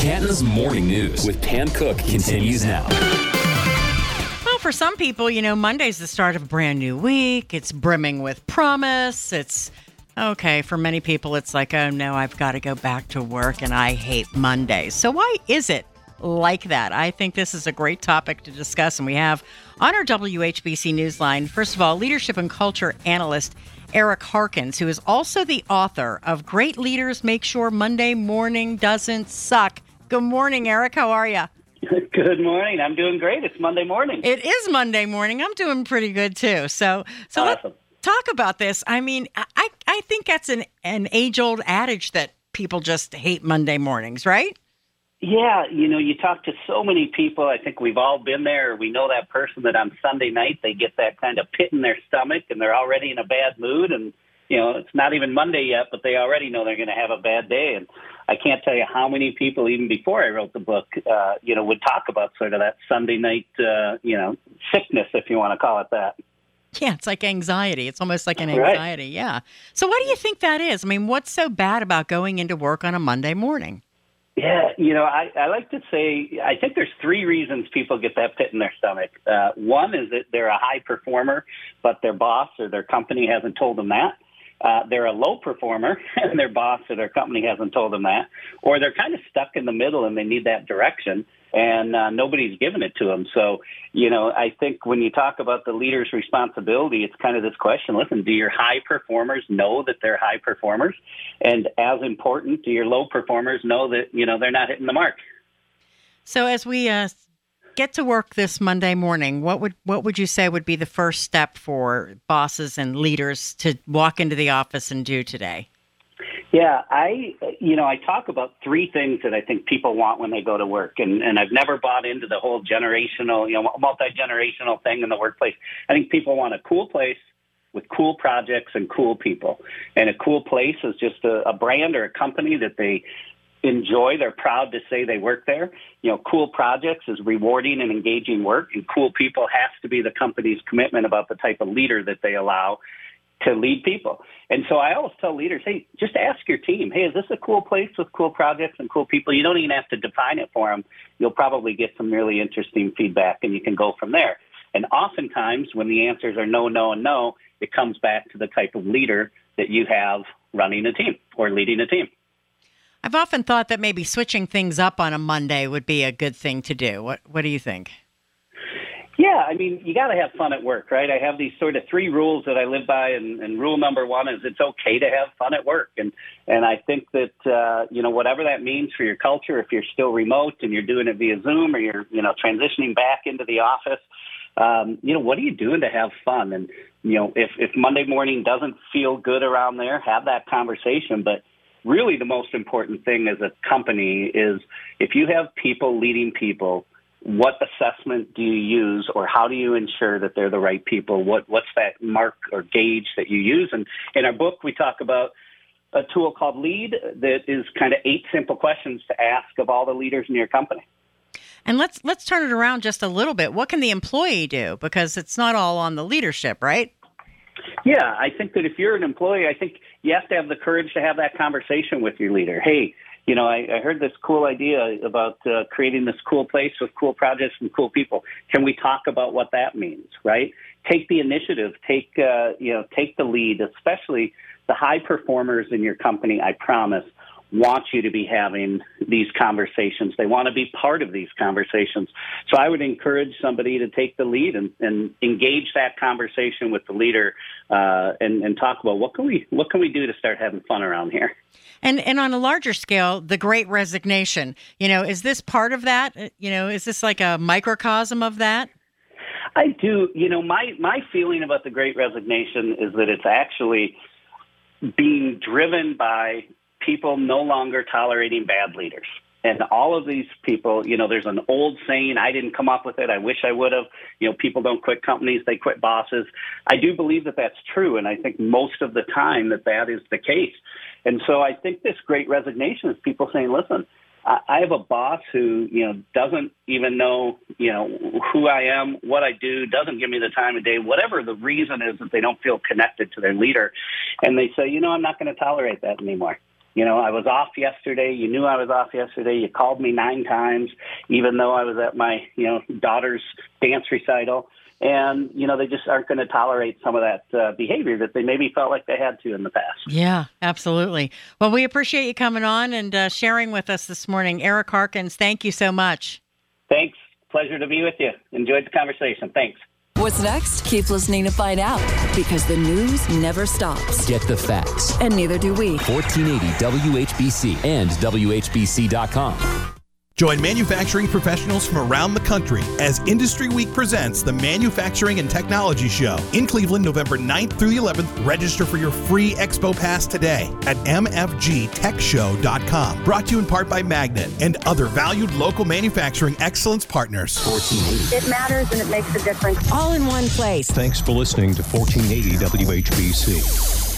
Canton's Morning News with Pam Cook continues now. Well, for some people, Monday's the start of a brand new week. It's brimming with promise. It's okay. For many people, it's like, oh no, I've got to go back to work and I hate Mondays. So why is it like that? I think this is a great topic to discuss. And we have on our WHBC Newsline, first of all, leadership and culture analyst Eric Harkins, who is also the author of Great Leaders Make Sure Monday Morning Doesn't Suck. Good morning, Eric. How are you? Good morning. I'm doing great. It's Monday morning. It is Monday morning. I'm doing pretty good, too. So awesome. Let's talk about this. I mean, I think that's an age-old adage that people just hate Monday mornings, right? Yeah, you talk to so many people. I think we've all been there. We know that person that on Sunday night they get that kind of pit in their stomach and they're already in a bad mood. And, it's not even Monday yet, but they already know they're going to have a bad day. And I can't tell you how many people, even before I wrote the book, would talk about sort of that Sunday night, sickness, if you want to call it that. Yeah, it's like anxiety. It's almost like an anxiety. Right. Yeah. So why do you think that is? I mean, what's so bad about going into work on a Monday morning? Yeah, I like to say, I think there's three reasons people get that pit in their stomach. One is that they're a high performer, but their boss or their company hasn't told them that. They're a low performer, and their boss or their company hasn't told them that. Or they're kind of stuck in the middle, and they need that direction, and nobody's given it to them. So, I think when you talk about the leader's responsibility, it's kind of this question, listen, do your high performers know that they're high performers? And as important, do your low performers know that, they're not hitting the mark? So as we get to work this Monday morning, what would you say would be the first step for bosses and leaders to walk into the office and do today? Yeah, I talk about three things that I think people want when they go to work, and I've never bought into the whole generational, multi-generational thing in the workplace. I think people want a cool place with cool projects and cool people, and a cool place is just a brand or a company that they enjoy. They're proud to say they work there. Cool projects is rewarding and engaging work, and cool people has to be the company's commitment about the type of leader that they allow to lead people. And so I always tell leaders, hey, just ask your team, hey, is this a cool place with cool projects and cool people? You don't even have to define it for them. You'll probably get some really interesting feedback, and you can go from there. And oftentimes when the answers are no, no, and no, it comes back to the type of leader that you have running a team or leading a team. I've often thought that maybe switching things up on a Monday would be a good thing to do. What do you think? Yeah, I mean, you got to have fun at work, right? I have these sort of three rules that I live by, and rule number one is it's okay to have fun at work. And I think that, whatever that means for your culture, if you're still remote and you're doing it via Zoom or you're, transitioning back into the office, what are you doing to have fun? And, if Monday morning doesn't feel good around there, have that conversation. But really the most important thing as a company is if you have people leading people, what assessment do you use, or how do you ensure that they're the right people? What's that mark or gauge that you use? And in our book, we talk about a tool called LEAD that is kind of 8 simple questions to ask of all the leaders in your company. And let's turn it around just a little bit. What can the employee do? Because it's not all on the leadership, right? Yeah, I think that if you're an employee, I think you have to have the courage to have that conversation with your leader. Hey, I heard this cool idea about creating this cool place with cool projects and cool people. Can we talk about what that means, right? Take the initiative, take the lead, especially the high performers in your company, I promise, want you to be having these conversations. They want to be part of these conversations. So I would encourage somebody to take the lead and engage that conversation with the leader and talk about what can we do to start having fun around here. And on a larger scale, the Great Resignation, is this part of that? Is this like a microcosm of that? I do. My feeling about the Great Resignation is that it's actually being driven by people no longer tolerating bad leaders. And all of these people, there's an old saying, I didn't come up with it, I wish I would have, people don't quit companies, they quit bosses. I do believe that that's true, and I think most of the time that is the case. And so I think this Great Resignation is people saying, listen, I have a boss who, doesn't even know, who I am, what I do, doesn't give me the time of day, whatever the reason is that they don't feel connected to their leader. And they say, I'm not going to tolerate that anymore. I was off yesterday. You knew I was off yesterday. You called me 9 times, even though I was at my, daughter's dance recital. And, they just aren't going to tolerate some of that behavior that they maybe felt like they had to in the past. Yeah, absolutely. Well, we appreciate you coming on and sharing with us this morning. Eric Harkins, thank you so much. Thanks. Pleasure to be with you. Enjoyed the conversation. Thanks. What's next? Keep listening to find out, because the news never stops. Get the facts. And neither do we. 1480 WHBC and WHBC.com. Join manufacturing professionals from around the country as Industry Week presents the Manufacturing and Technology Show in Cleveland, November 9th through the 11th. Register for your free Expo Pass today at mfgtechshow.com. Brought to you in part by Magnet and other valued local manufacturing excellence partners. 1480. It matters and it makes a difference. All in one place. Thanks for listening to 1480 WHBC.